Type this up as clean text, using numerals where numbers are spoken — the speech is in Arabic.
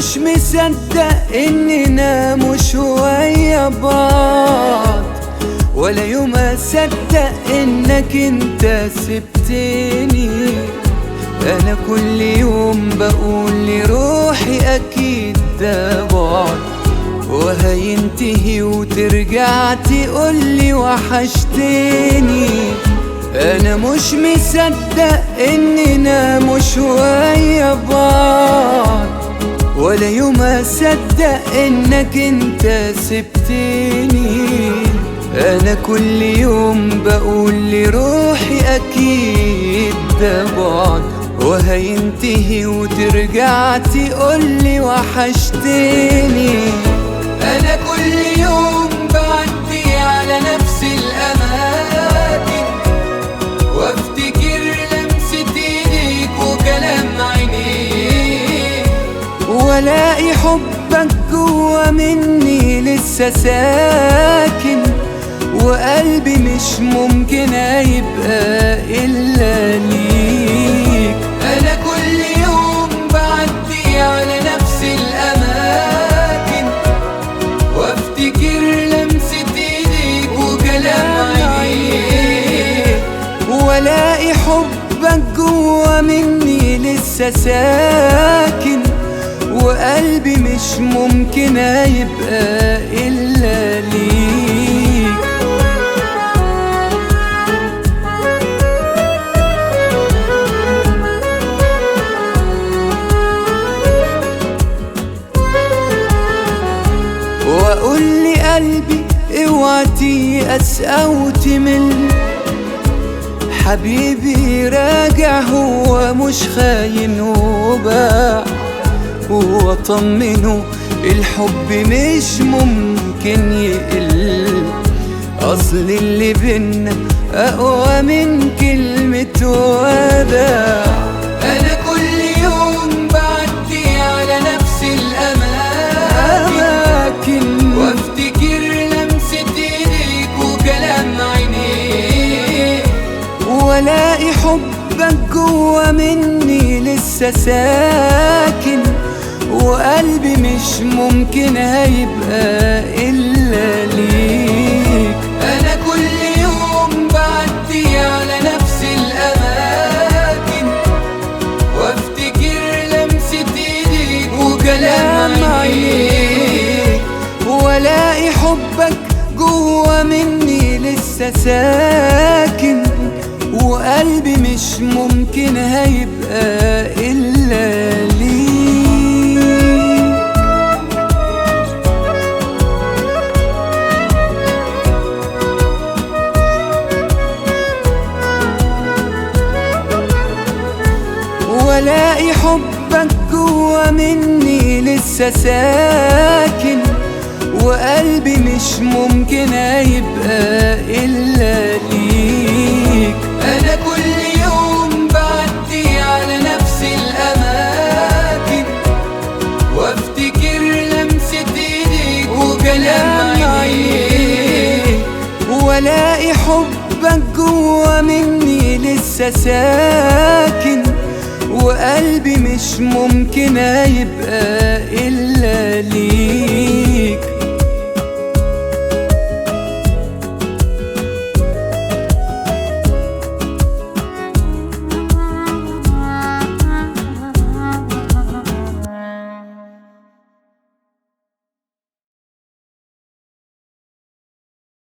مش مصدق اننا مش ويا بعض، ولا يوم اصدق انك انت سبتني. انا كل يوم بقول لروحي اكيد ده بعد وهينتهي، وترجع تقولي وحشتني. انا مش مصدق اننا مش ويا بعض، ولا يوم اصدق انك انت سبتني. انا كل يوم بقول لروحي اكيد ده بعد وهينتهي، وترجع تقولي وحشتني. انا كل يوم بعدي على نفس الاماكن، وافتكر لمسة ايديك وكلام عينيك، والاقي حبك جوا مني لسه ساكن، وقلبي مش ممكن هيبقى الا ليك. انا كل يوم بعدي على نفس الاماكن، وافتكر لمسة ايديك وكلام عينيك، والاقي حبك جوا مني لسه ساكن، وقلبي مش ممكن هيبقى الا ليك. واقول لي قلبي اوعى تيأس او تمل، حبيبي راجع هو مش خاين وباع، واطمنه الحب مش ممكن يقل، اصل اللي بينا اقوى من كلمة وداع. انا كل يوم بعدي على نفس الاماكن، وافتكر لمسة ايديك وكلام عينيك، والاقي حبك جوا مني لسه ساكن، وقلبي مش ممكن هيبقى إلا ليك. أنا كل يوم بعدي على نفس الأماكن، وافتكر لمسة ايديك وكلام عينيك، والاقي حبك جوا مني لسه ساكن، وقلبي مش ممكن هيبقى إلا ليك. والاقي حبك جوا مني لسه ساكن، وقلبي مش ممكن هيبقى إلا ليك. أنا كل يوم بعدي على نفس الأماكن، وافتكر لمسة ايديك وكلام عينيك، والاقي حبك جوا مني لسه ساكن، وقلبي مش ممكن هيبقى إلا ليك.